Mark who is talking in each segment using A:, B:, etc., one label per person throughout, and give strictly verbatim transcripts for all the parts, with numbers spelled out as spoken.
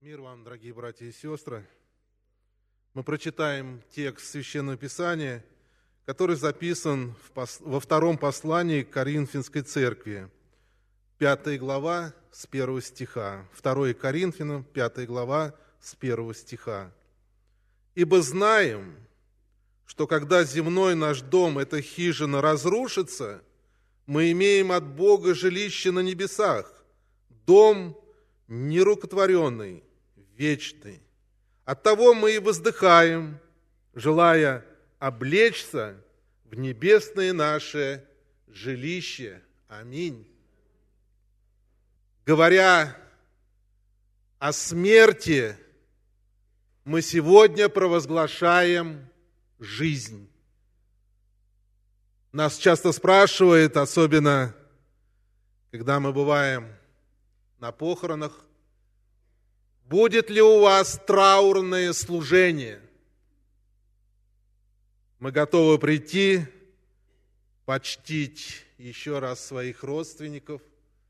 A: Мир вам, дорогие братья и сестры. Мы прочитаем текст Священного Писания, который записан в пос... во втором послании к Коринфянской церкви, пятая глава с первого стиха. второе Коринфянам, пятая глава с первого стиха. «Ибо знаем, что когда земной наш дом, эта хижина, разрушится, мы имеем от Бога жилище на небесах, дом нерукотворенный, вечный. Оттого мы и воздыхаем, желая облечься в небесное наше жилище». Аминь. Говоря о смерти, мы сегодня провозглашаем жизнь. Нас часто спрашивают, особенно когда мы бываем на похоронах, будет ли у вас траурное служение? Мы готовы прийти, почтить еще раз своих родственников.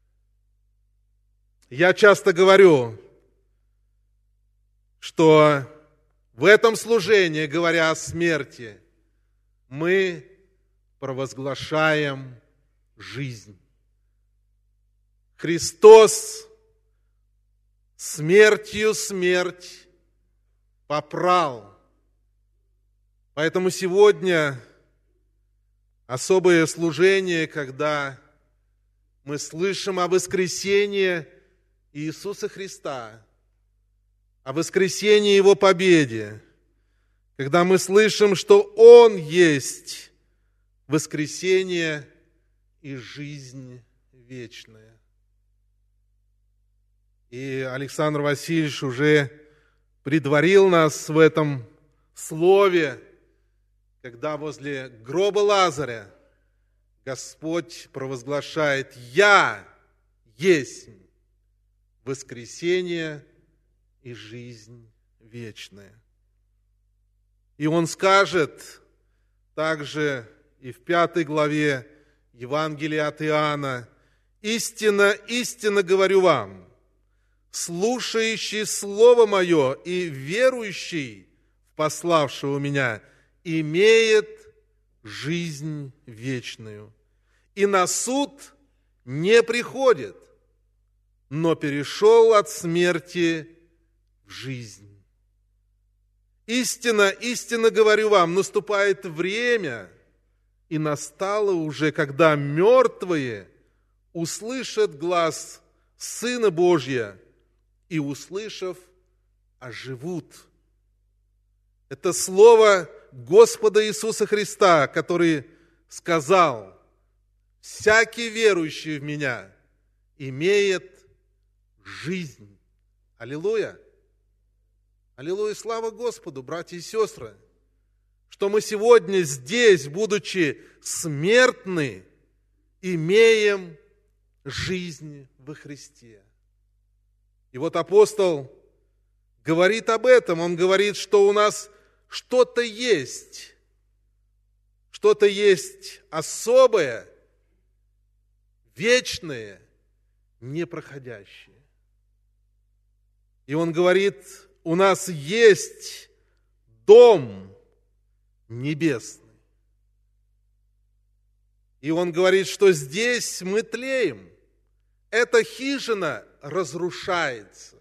A: Я часто говорю, что в этом служении, говоря о смерти, мы провозглашаем жизнь. Христос смертью смерть попрал. Поэтому сегодня особое служение, когда мы слышим о воскресении Иисуса Христа, о воскресении Его победе, когда мы слышим, что Он есть воскресение и жизнь вечная. И Александр Васильевич уже предварил нас в этом слове, когда возле гроба Лазаря Господь провозглашает: «Я есть воскресение и жизнь вечная». И Он скажет также и в пятой главе Евангелия от Иоанна: «Истинно, истинно говорю вам, слушающий Слово Мое и верующий в пославшего Меня имеет жизнь вечную, и на суд не приходит, но перешел от смерти в жизнь. Истинно, истинно говорю вам, наступает время, и настало уже, когда мертвые услышат глас Сына Божия, и, услышав, оживут». Это слово Господа Иисуса Христа, который сказал: «Всякий верующий в Меня имеет жизнь». Аллилуйя! Аллилуйя! Слава Господу, братья и сестры, что мы сегодня здесь, будучи смертны, имеем жизнь во Христе. И вот апостол говорит об этом. Он говорит, что у нас что-то есть, что-то есть особое, вечное, непроходящее. И он говорит, у нас есть дом небесный. И он говорит, что здесь мы тлеем. Эта хижина разрушается.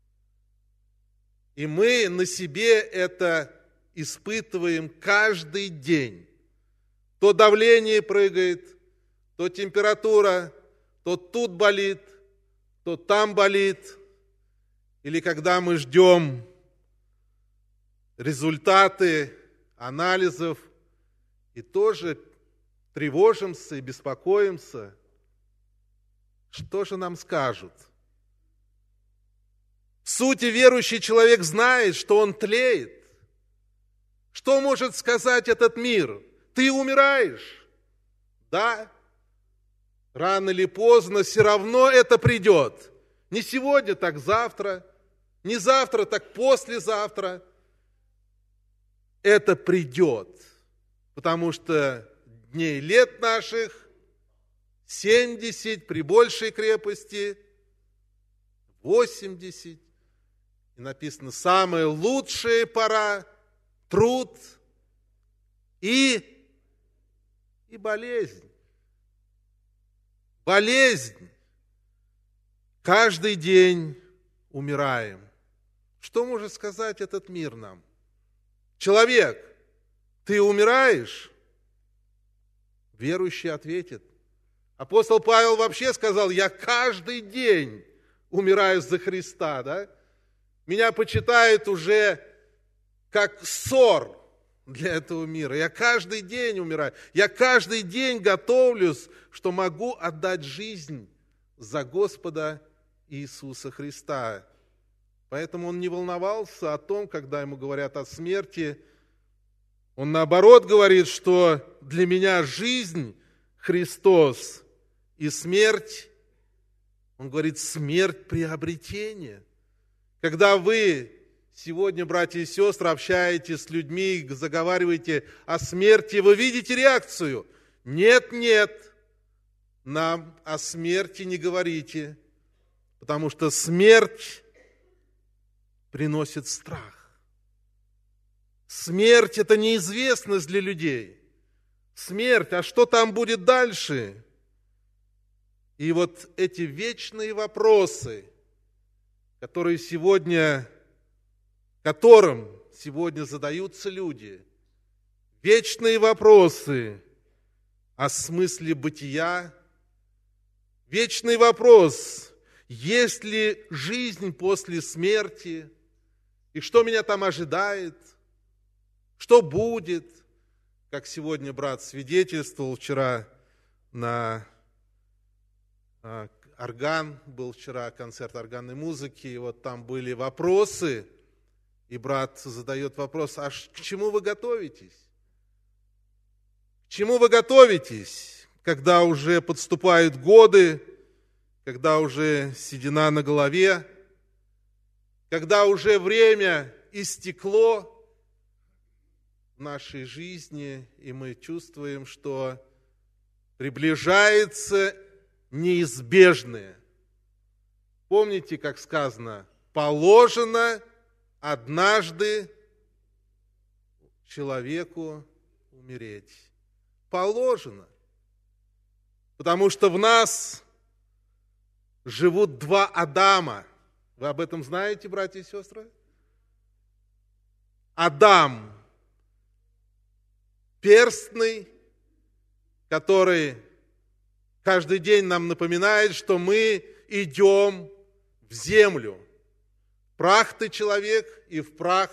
A: И мы на себе это испытываем каждый день. То давление прыгает, то температура, то тут болит, то там болит. Или когда мы ждем результаты анализов и тоже тревожимся и беспокоимся, что же нам скажут? В сути, верующий человек знает, что он тлеет. Что может сказать этот мир? Ты умираешь. Да, рано или поздно все равно это придет. Не сегодня, так завтра. Не завтра, так послезавтра. Это придет. Потому что дней лет наших семьдесят при большей крепости, восемьдесят, И написано, самая лучшая пора – труд и, и болезнь. Болезнь. Каждый день умираем. Что может сказать этот мир нам? Человек, ты умираешь? Верующий ответит. Апостол Павел вообще сказал, я каждый день умираю за Христа, да? Меня почитают уже как ссор для этого мира. Я каждый день умираю. Я каждый день готовлюсь, что могу отдать жизнь за Господа Иисуса Христа. Поэтому он не волновался о том, когда ему говорят о смерти. Он наоборот говорит, что для меня жизнь Христос и смерть, он говорит, смерть приобретение. Когда вы сегодня, братья и сестры, общаетесь с людьми, заговариваете о смерти, вы видите реакцию. Нет, нет, нам о смерти не говорите, потому что смерть приносит страх. Смерть – это неизвестность для людей. Смерть, а что там будет дальше? И вот эти вечные вопросы, которые сегодня, которым сегодня задаются люди, вечные вопросы о смысле бытия, вечный вопрос, есть ли жизнь после смерти, и что меня там ожидает, что будет, как сегодня брат свидетельствовал вчера на орган, был вчера концерт органной музыки, и вот там были вопросы, и брат задает вопрос, а к чему вы готовитесь? К чему вы готовитесь, когда уже подступают годы, когда уже седина на голове, когда уже время истекло в нашей жизни, и мы чувствуем, что приближается неизбежное. Помните, как сказано, положено однажды человеку умереть. Положено. Потому что в нас живут два Адама. Вы об этом знаете, братья и сестры? Адам перстный, который каждый день нам напоминает, что мы идем в землю. Прах ты, человек, и в прах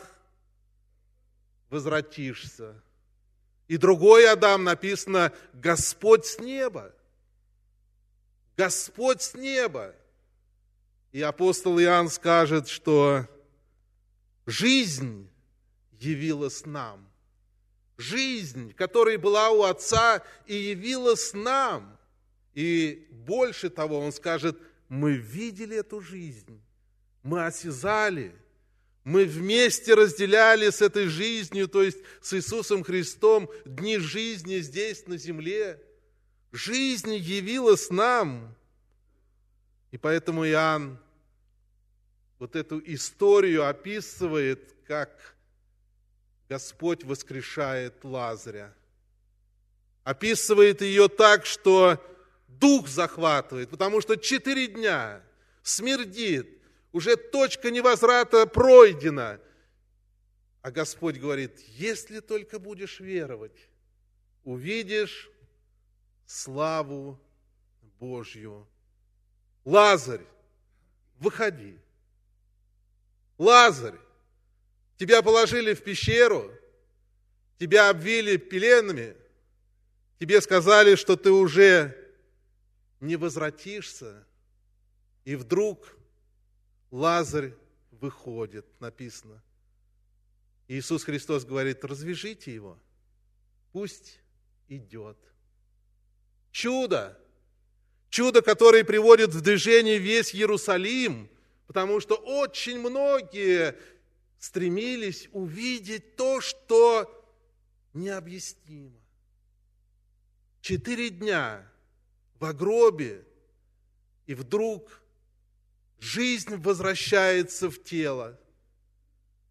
A: возвратишься. И другой Адам написано «Господь с неба». Господь с неба. И апостол Иоанн скажет, что жизнь явилась нам. Жизнь, которая была у Отца и явилась нам. И больше того, он скажет, мы видели эту жизнь, мы осязали, мы вместе разделяли с этой жизнью, то есть с Иисусом Христом, дни жизни здесь, на земле. Жизнь явилась нам. И поэтому Иоанн вот эту историю описывает, как Господь воскрешает Лазаря. Описывает ее так, что дух захватывает, потому что четыре дня смердит, уже точка невозврата пройдена. А Господь говорит, если только будешь веровать, увидишь славу Божью. Лазарь, выходи. Лазарь, тебя положили в пещеру, тебя обвили пеленами, тебе сказали, что ты уже не возвратишься, и вдруг Лазарь выходит, написано. Иисус Христос говорит, развяжите его, пусть идет. Чудо, чудо, которое приводит в движение весь Иерусалим, потому что очень многие стремились увидеть то, что необъяснимо. Четыре дня в гробе, и вдруг жизнь возвращается в тело.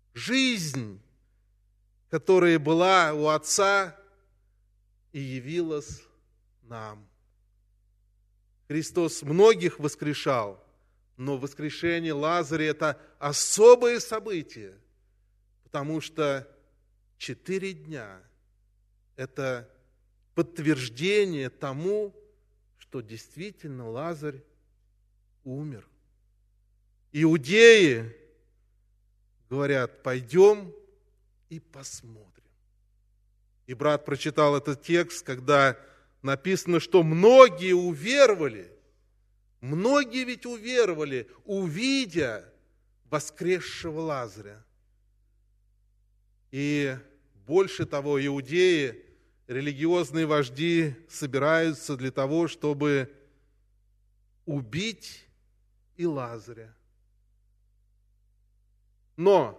A: жизнь, которая была у Отца и явилась нам. Христос многих воскрешал, но воскрешение Лазаря – это особое событие, потому что четыре дня – это подтверждение тому, что действительно Лазарь умер. Иудеи говорят: пойдем и посмотрим. И брат прочитал этот текст, когда написано, что многие уверовали, многие ведь уверовали, увидя воскресшего Лазаря. И больше того, иудеи, религиозные вожди собираются для того, чтобы убить и Лазаря. Но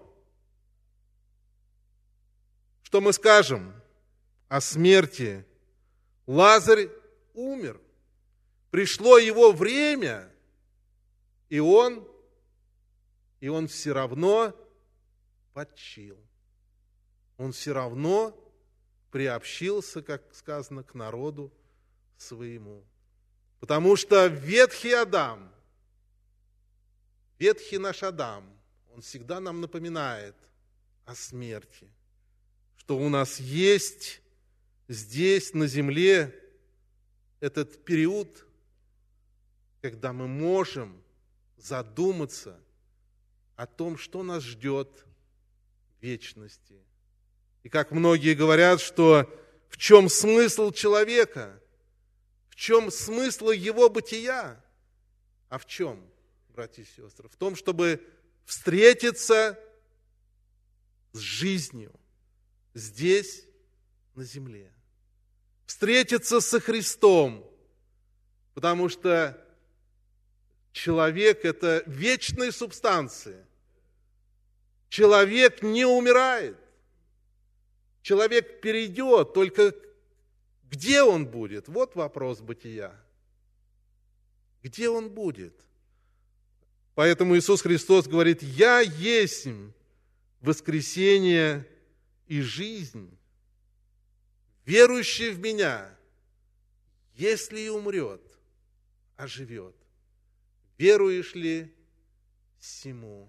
A: что мы скажем о смерти? Лазарь умер. Пришло его время, и он, и он все равно почил. Он все равно приобщился, как сказано, к народу своему. Потому что ветхий Адам, ветхий наш Адам, он всегда нам напоминает о смерти, что у нас есть здесь, на земле, этот период, когда мы можем задуматься о том, что нас ждет в вечности. И как многие говорят, что в чем смысл человека, в чем смысл его бытия, а в чем, братья и сестры? В том, чтобы встретиться с жизнью здесь, на земле. Встретиться со Христом, потому что человек – это вечная субстанция. Человек не умирает. Человек перейдет, только где он будет? Вот вопрос бытия. Где он будет? Поэтому Иисус Христос говорит: «Я есть воскресение и жизнь. Верующий в Меня, если и умрет, оживет. Веруешь ли сему?»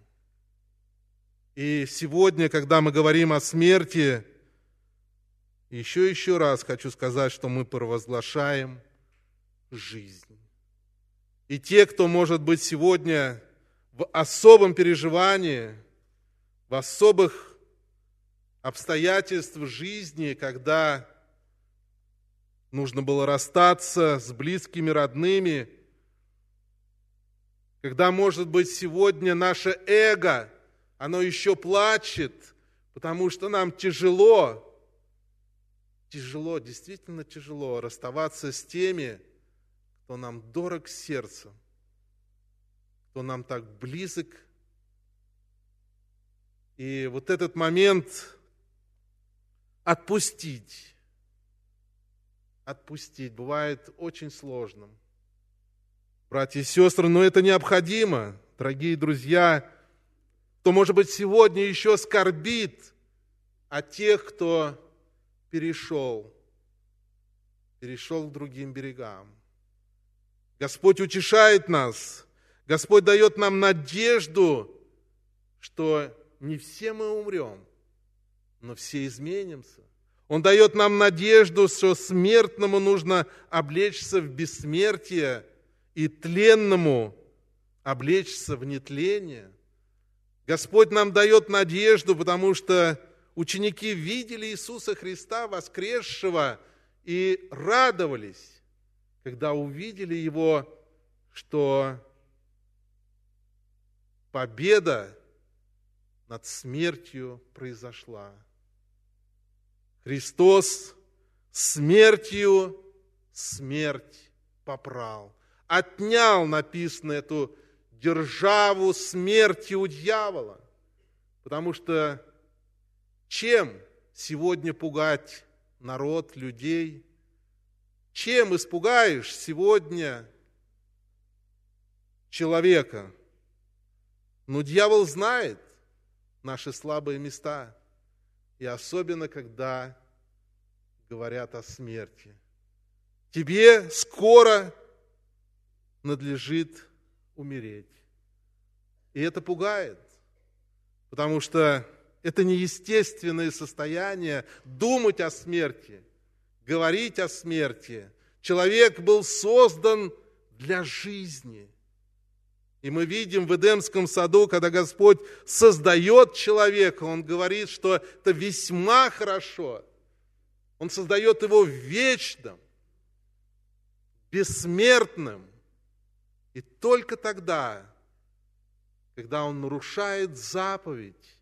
A: И сегодня, когда мы говорим о смерти, еще еще раз хочу сказать, что мы провозглашаем жизнь. И те, кто, может быть, сегодня в особом переживании, в особых обстоятельствах жизни, когда нужно было расстаться с близкими, родными, когда, может быть, сегодня наше эго, оно еще плачет, потому что нам тяжело, тяжело, действительно тяжело расставаться с теми, кто нам дорог сердцем, кто нам так близок. И вот этот момент отпустить, отпустить бывает очень сложным. Братья и сестры, но это необходимо, дорогие друзья, кто, может быть, сегодня еще скорбит о тех, кто перешел, перешел к другим берегам. Господь утешает нас, Господь дает нам надежду, что не все мы умрем, но все изменимся. Он дает нам надежду, что смертному нужно облечься в бессмертие, и тленному облечься в нетление. Господь нам дает надежду, потому что ученики видели Иисуса Христа воскресшего и радовались, когда увидели Его, что победа над смертью произошла. Христос смертью смерть попрал. Отнял, написано, эту державу смерти у дьявола. Потому что чем сегодня пугать народ, людей? Чем испугаешь сегодня человека? Ну, дьявол знает, наши слабые места, и особенно, когда говорят о смерти. Тебе скоро надлежит умереть. И это пугает, потому что это неестественное состояние думать о смерти, говорить о смерти. Человек был создан для жизни. И мы видим в Эдемском саду, когда Господь создает человека, Он говорит, что это весьма хорошо. Он создает его вечным, бессмертным. И только тогда, когда он нарушает заповедь,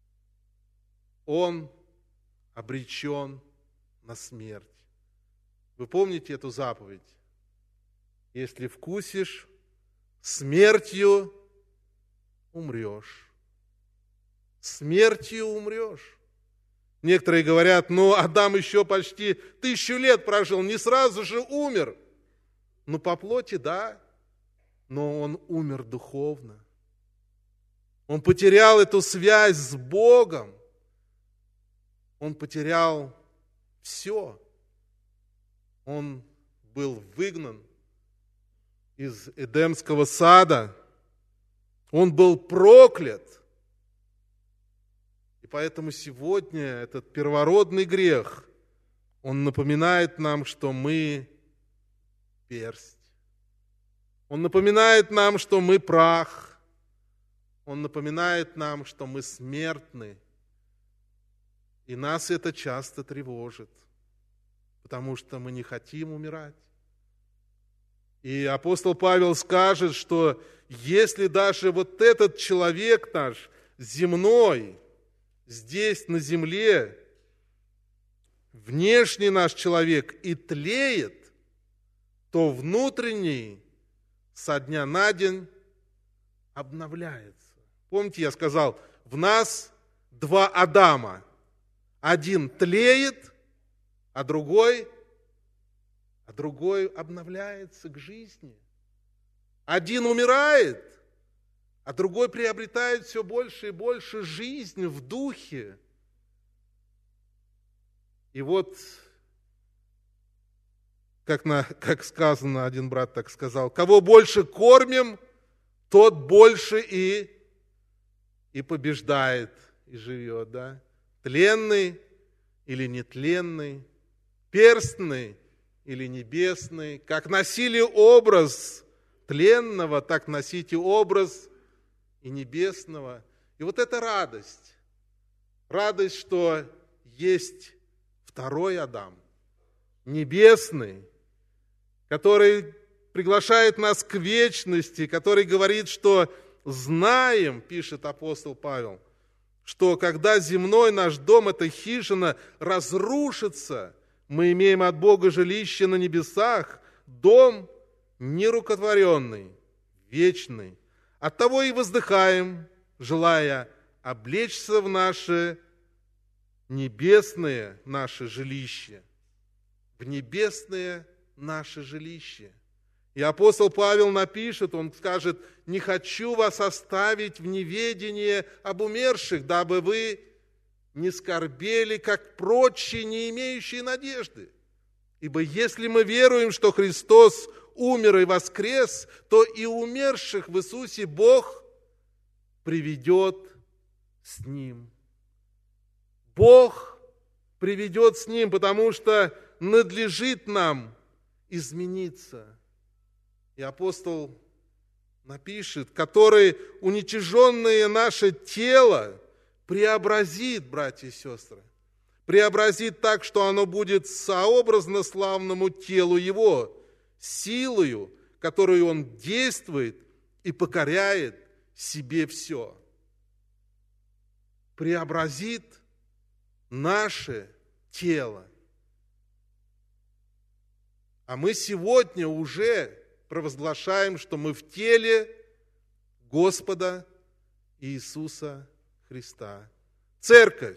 A: он обречен на смерть. Вы помните эту заповедь? Если вкусишь, смертью умрешь. Смертью умрешь. Некоторые говорят, ну, Адам еще почти тысячу лет прожил, не сразу же умер. Ну, по плоти, да, но он умер духовно. Он потерял эту связь с Богом. Он потерял все. Он был выгнан из Эдемского сада. Он был проклят. И поэтому сегодня этот первородный грех, он напоминает нам, что мы персть. Он напоминает нам, что мы прах. Он напоминает нам, что мы смертны. И нас это часто тревожит, потому что мы не хотим умирать. И апостол Павел скажет, что если даже вот этот человек наш земной, здесь на земле, внешний наш человек и тлеет, то внутренний со дня на день обновляется. Помните, я сказал, в нас два Адама. Один тлеет, а другой, а другой обновляется к жизни. Один умирает, а другой приобретает все больше и больше жизни в духе. И вот, как, на, как сказано, один брат так сказал, кого больше кормим, тот больше и, и побеждает, и живет, да? Тленный или нетленный, перстный или небесный. Как носили образ тленного, так носите образ и небесного. И вот эта радость, радость, что есть второй Адам, небесный, который приглашает нас к вечности, который говорит, что знаем, пишет апостол Павел, что когда земной наш дом, эта хижина, разрушится, мы имеем от Бога жилище на небесах, дом нерукотворенный, вечный. Оттого и воздыхаем, желая облечься в наше небесное наше жилище, в небесное наше жилище. И апостол Павел напишет, он скажет, «Не хочу вас оставить в неведении об умерших, дабы вы не скорбели, как прочие, не имеющие надежды. Ибо если мы веруем, что Христос умер и воскрес, то и умерших в Иисусе Бог приведет с Ним». Бог приведет с Ним, потому что надлежит нам измениться. И апостол напишет, который уничиженное наше тело преобразит, братья и сестры, преобразит так, что оно будет сообразно славному телу Его, силою, которую Он действует и покоряет себе все. Преобразит наше тело. А мы сегодня уже провозглашаем, что мы в теле Господа Иисуса Христа. Церковь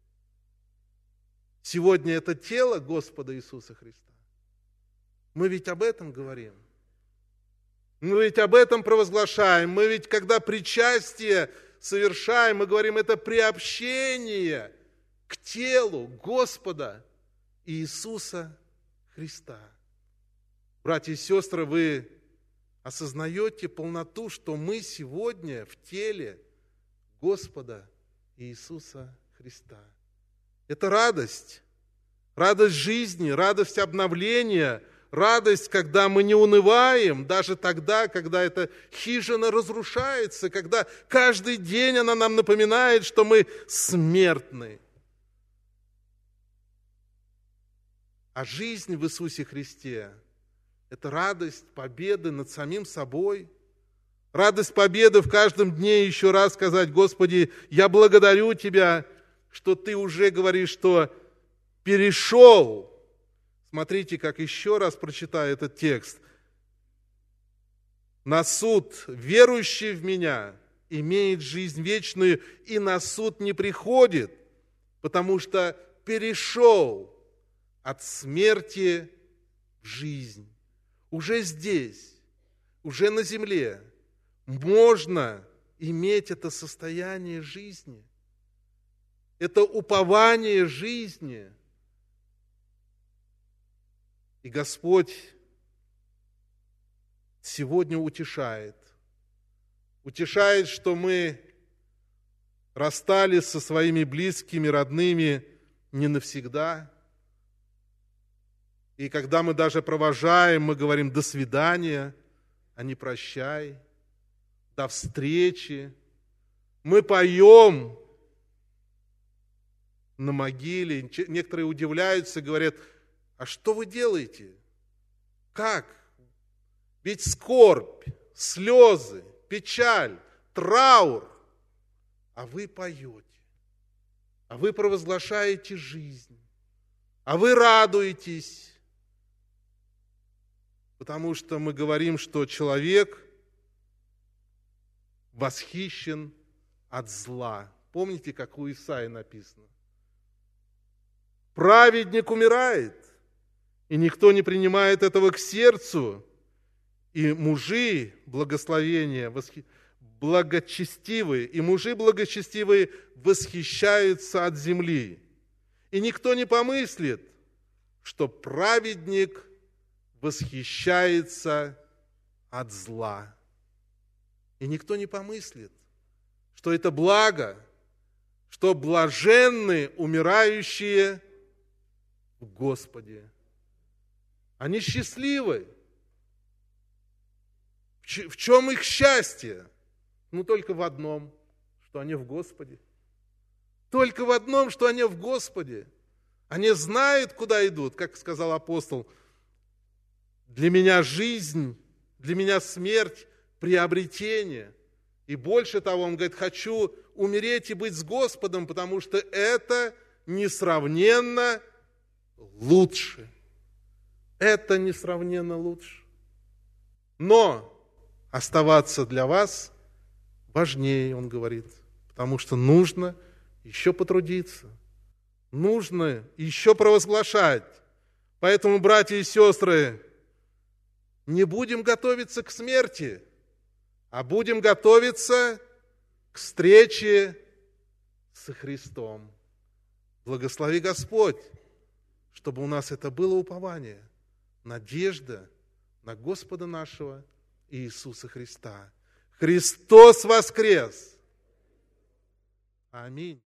A: сегодня это тело Господа Иисуса Христа. Мы ведь об этом говорим. Мы ведь об этом провозглашаем. Мы ведь, когда причастие совершаем, мы говорим, это приобщение к телу Господа Иисуса Христа. Братья и сестры, вы осознаете полноту, что мы сегодня в теле Господа Иисуса Христа. Это радость, радость жизни, радость обновления, радость, когда мы не унываем, даже тогда, когда эта хижина разрушается, когда каждый день она нам напоминает, что мы смертны. А жизнь в Иисусе Христе – это радость победы над самим собой, радость победы в каждом дне еще раз сказать: Господи, я благодарю Тебя, что Ты уже говоришь, что перешел. Смотрите, как еще раз прочитаю этот текст. На суд верующий в Меня имеет жизнь вечную, и на суд не приходит, потому что перешел от смерти в жизнь. Уже здесь, уже на земле можно иметь это состояние жизни, это упование жизни. И Господь сегодня утешает. Утешает, что мы расстались со своими близкими, родными не навсегда. И когда мы даже провожаем, мы говорим «до свидания», а не «прощай», «до встречи». Мы поем на могиле. Некоторые удивляются, говорят: а что вы делаете? Как? Ведь скорбь, слезы, печаль, траур. А вы поете, а вы провозглашаете жизнь, а вы радуетесь. Потому что мы говорим, что человек восхищен от зла. Помните, как у Исаии написано? Праведник умирает, и никто не принимает этого к сердцу. И мужи благословения, восхи... благочестивые, и мужи благочестивые восхищаются от земли. И никто не помыслит, что праведник восхищается от зла. И никто не помыслит, что это благо, что блаженны умирающие в Господе. Они счастливы. В чем их счастье? Ну, только в одном, что они в Господе. Только в одном, что они в Господе. Они знают, куда идут, как сказал апостол. Для меня жизнь, для меня смерть, приобретение. И больше того, он говорит: хочу умереть и быть с Господом, потому что это несравненно лучше. Это несравненно лучше. Но оставаться для вас важнее, он говорит, потому что нужно еще потрудиться, нужно еще провозглашать. Поэтому, братья и сестры, не будем готовиться к смерти, а будем готовиться к встрече со Христом. Благослови Господь, чтобы у нас это было упование, надежда на Господа нашего Иисуса Христа. Христос воскрес! Аминь.